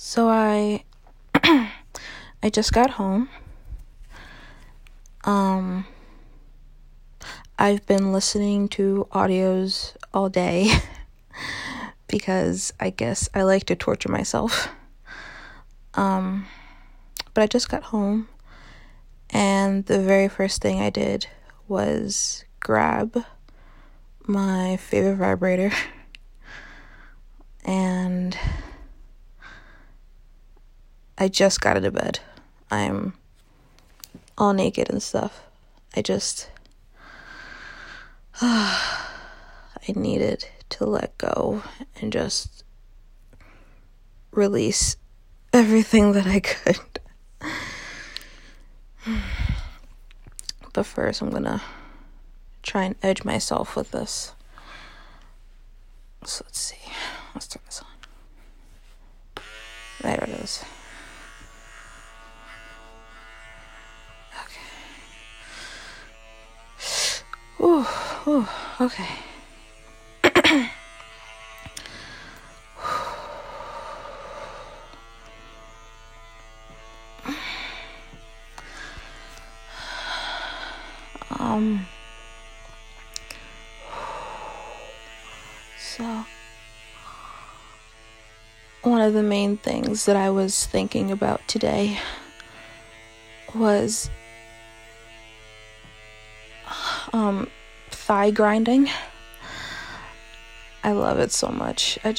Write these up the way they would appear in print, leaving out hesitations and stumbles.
So I just got home. I've been listening to audios all day because I guess I like to torture myself. But I just got home, and the very first thing I did was grab my favorite vibrator and I just got out of bed. I'm all naked and stuff. I needed to let go and just release everything that I could. But first, I'm gonna try and edge myself with this. So let's see. Let's turn this on. There it is. Ooh, okay. So, one of the main things that I was thinking about today was thigh grinding. I love it so much. I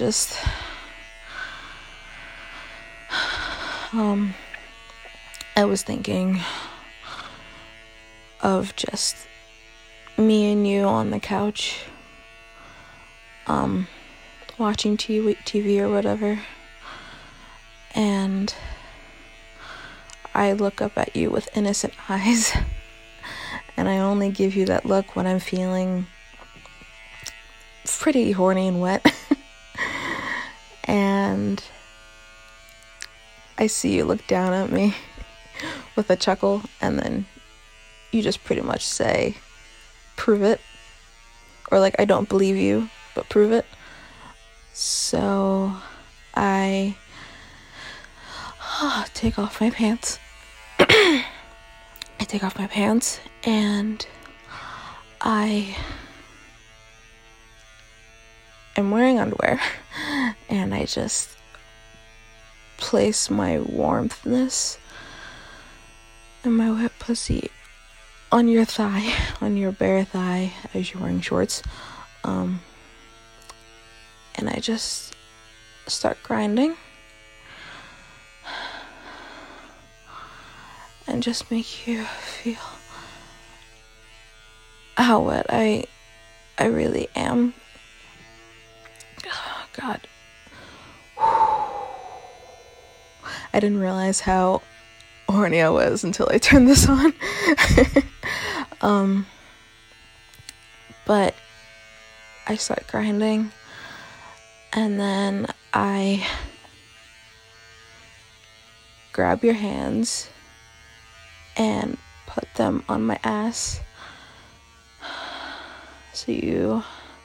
was thinking of just me and you on the couch, watching TV or whatever, and I look up at you with innocent eyes, and I only give you that look when I'm feeling pretty horny and wet. And I see you look down at me with a chuckle, and then you just pretty much say, "Prove it," or like, "I don't believe you, but prove it." So I take off my pants. I take off my pants and I am wearing underwear, and I just place my warmthness and my wet pussy on your thigh, on your bare thigh, as you're wearing shorts, and I just start grinding and just make you feel how wet I really am. Oh, God. I didn't realize how horny I was until I turned this on. But I start grinding, and then I grab your hands and put them on my ass so you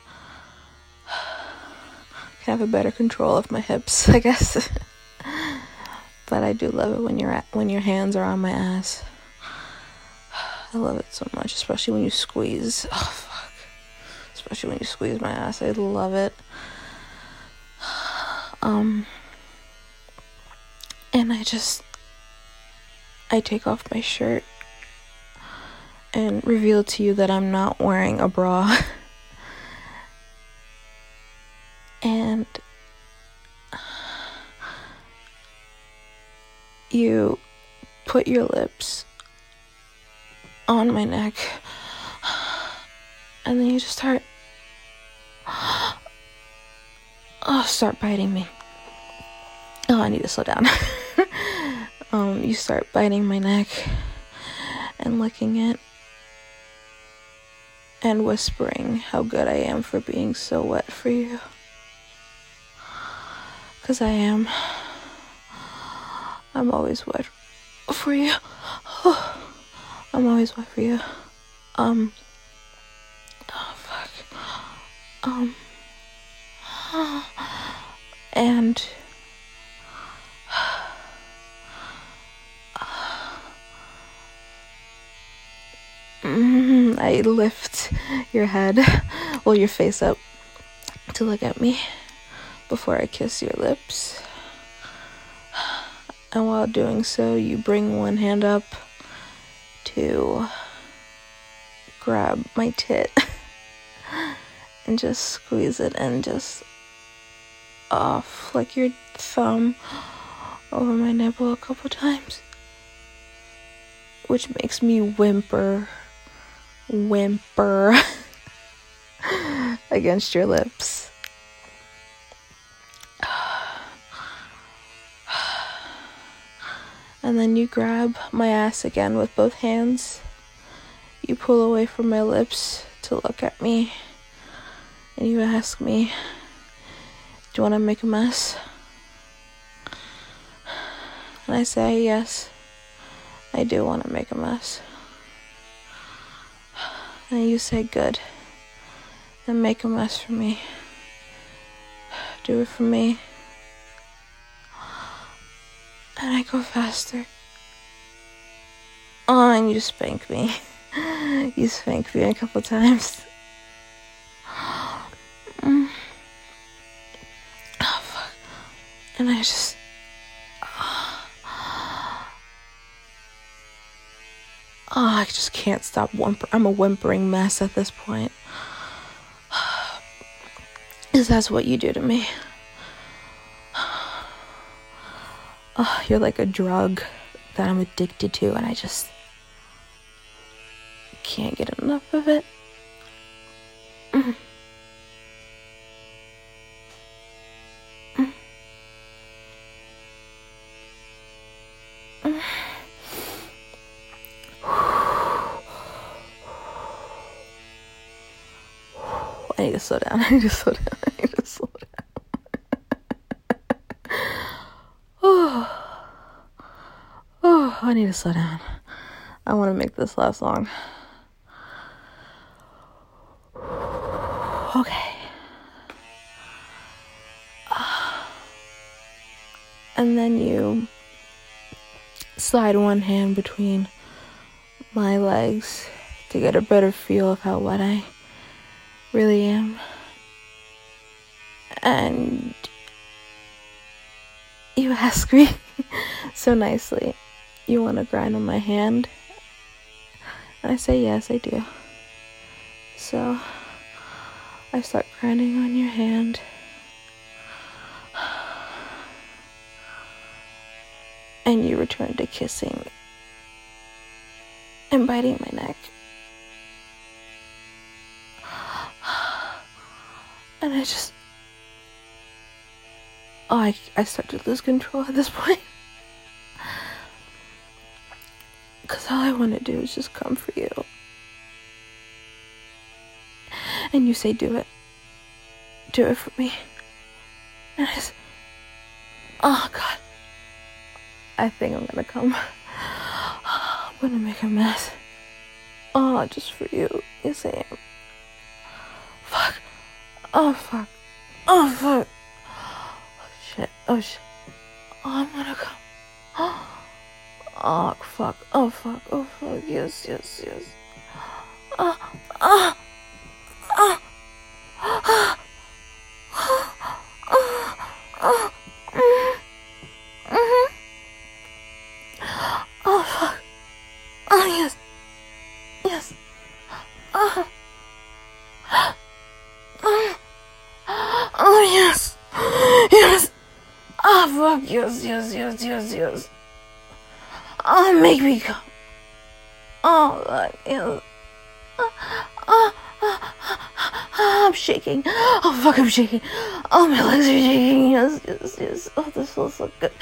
can have a better control of my hips, I guess. But I do love it when your hands are on my ass. I love it so much, especially when you squeeze. Oh, fuck. Especially when you squeeze my ass. I love it. And I take off my shirt and reveal to you that I'm not wearing a bra. And you put your lips on my neck, and then you just start biting me. Oh, I need to slow down. You start biting my neck and licking it and whispering how good I am for being so wet for you. 'Cause I am. I'm always wet for you. I'm always wet for you. Oh, fuck. And I lift your head, well, your face up to look at me before I kiss your lips. And while doing so, you bring one hand up to grab my tit and just squeeze it and just flick your thumb over my nipple a couple times, which makes me whimper against your lips. And then you grab my ass again with both hands. You pull away from my lips to look at me, and you ask me, do you want to make a mess? And I say, yes, I do want to make a mess. And you say, good, then make a mess for me. Do it for me. And I go faster. Oh, and you spank me. You spank me a couple times. Oh, fuck. And I just... I just can't stop whimpering. I'm a whimpering mess at this point. Because that's what you do to me. You're like a drug that I'm addicted to, and I just can't get enough of it. I need to slow down. I need to slow down. I need to slow down. I want to make this last long. Okay. And then you slide one hand between my legs to get a better feel of how wet I really am. And you ask me so nicely, you want to grind on my hand? And I say, yes, I do. So I start grinding on your hand. And you return to kissing and biting my neck. And I just... I start to lose control at this point. Because all I want to do is just come for you. And you say, do it. Do it for me. And I say, oh, God. I think I'm going to come. I'm going to make a mess. Oh, just for you. You say, fuck. Oh, fuck. Oh, fuck. Oh, shit. Oh, shit. Oh, I'm going to come. Oh, fuck. Oh, fuck. Oh, fuck. Yes, yes, yes. Oh, oh, oh, oh, oh, oh, oh, fuck. Oh, yes. Yes. Oh, oh, yes. Yes. Oh, fuck. Yes, yes, yes, yes, yes. Oh, make me come. Oh, God, yes. I'm shaking. Oh, fuck, I'm shaking. Oh, my legs are shaking. Yes, yes, yes. Oh, this feels so good.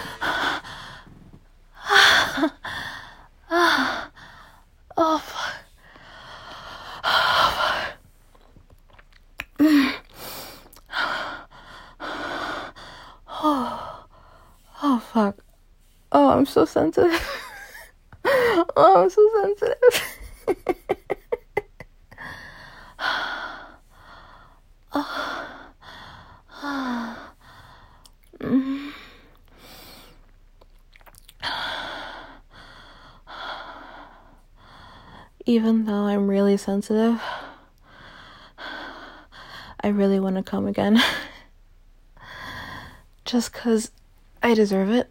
Oh, fuck. Oh, fuck. Oh, I'm so sensitive. Oh, I'm so sensitive. even though I'm really sensitive, I really want to come again. Just 'cause I deserve it.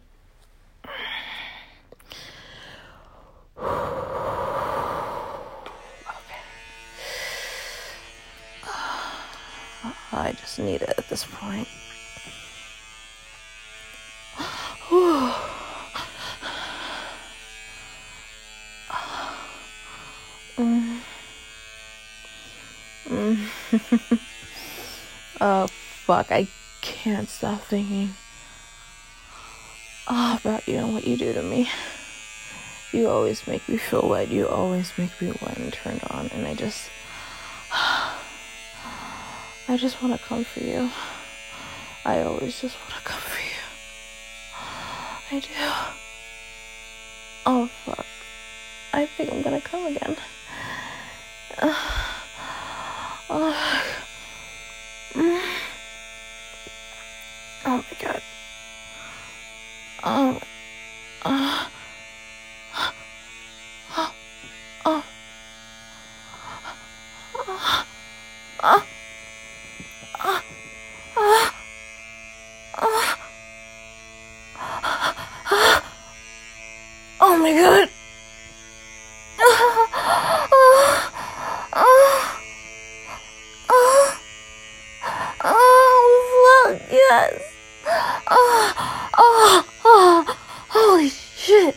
I just need it at this point. Oh, fuck, I can't stop thinking about you and what you do to me. You always make me feel wet. You always make me wet and turned on, and I just want to come for you. I always just want to come for you. I do. Oh, fuck. I think I'm gonna come again. Oh my god. Oh my god. Fuck yes. Holy shit.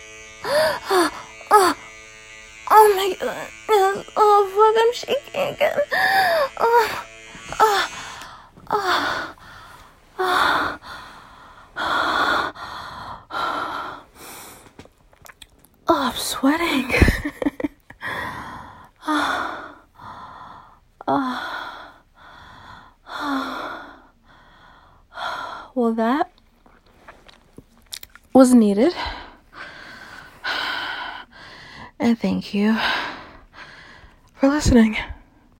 Oh my god. Yes. Oh fuck, I'm shaking again. I'm sweating. Well, that was needed. And thank you for listening.